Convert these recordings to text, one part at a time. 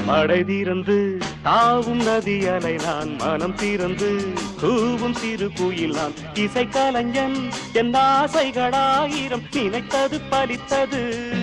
மடை தீர்ந்து தாவும் நதி அலை நான் மனம் தீர்ந்து கூவும் சிறு குயில் நான் இசை கலைஞன் என் ஆசைகளாயிரம் நினைத்தது பலித்தது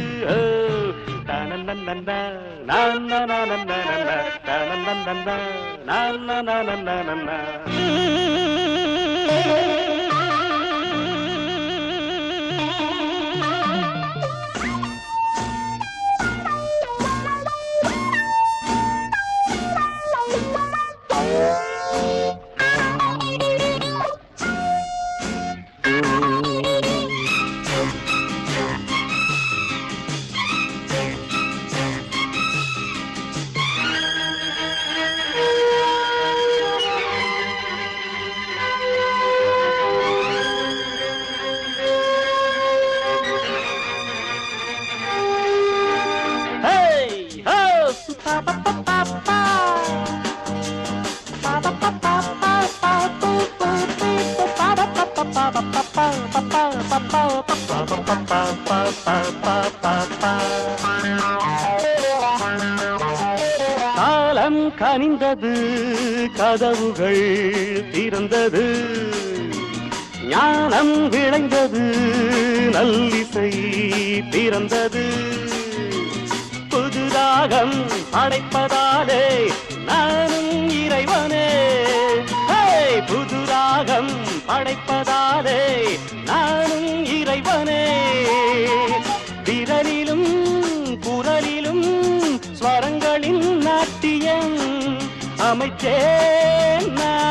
காலம் கனிந்தது கதவுகள் திறந்தது ஞானம் விளைந்தது நல்லிசை பிறந்தது புது ராகம் படைப்பதாலே நானும் இறைவனே புது ராகம் படைப்பதாலே நானும் இறைவனே விரலிலும் குரலிலும் ஸ்வரங்களின் நாட்டியம் அமைச்சேன்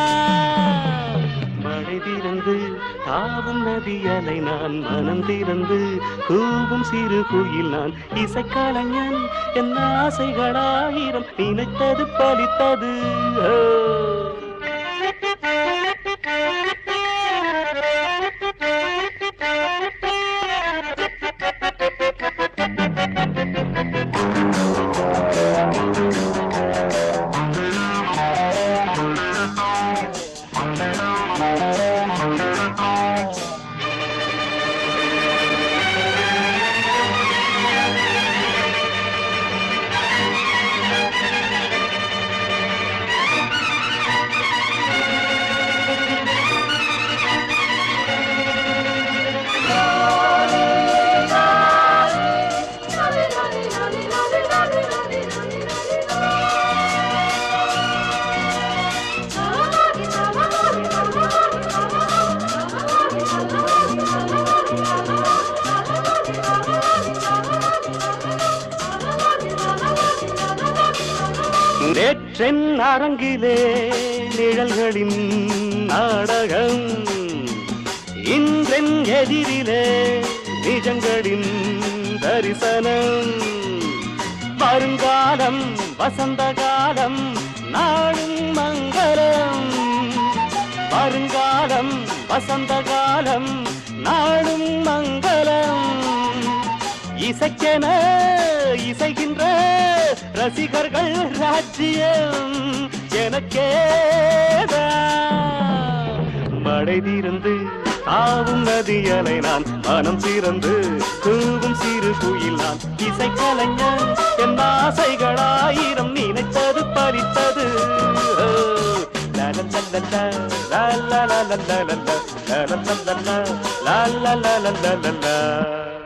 மழை திறந்து தாவும் நதி அலை நான் மனம் திறந்து கூவும் சிறு குயில் நான் இசைக்கலைஞன் என் ஆசைகளாயிரம் நினைத்தது பலித்தது நேற்றென் அரங்கிலே நிழல்களின் நாடகம் இன்றென் எதிரிலே நிஜங்களின் தரிசனம் வருங்காலம் வசந்த காலம் நாளும் மங்களம் வருங்காலம் வசந்த காலம் நாளும் மங்களம் இசைக்கென இசைகின்ற ரசிகர்கள் ராஜ்யம் எனக்கேதான் மழை தீர்ந்து தாவும் நதி அலை நான் மனம் திறந்து கூவும் சிறு குயில் நான் இசைக்கலைஞன் என் ஆசைகளாயிரம் நினைத்தது பறித்தது la la la la la la la la la la la la la la la la la la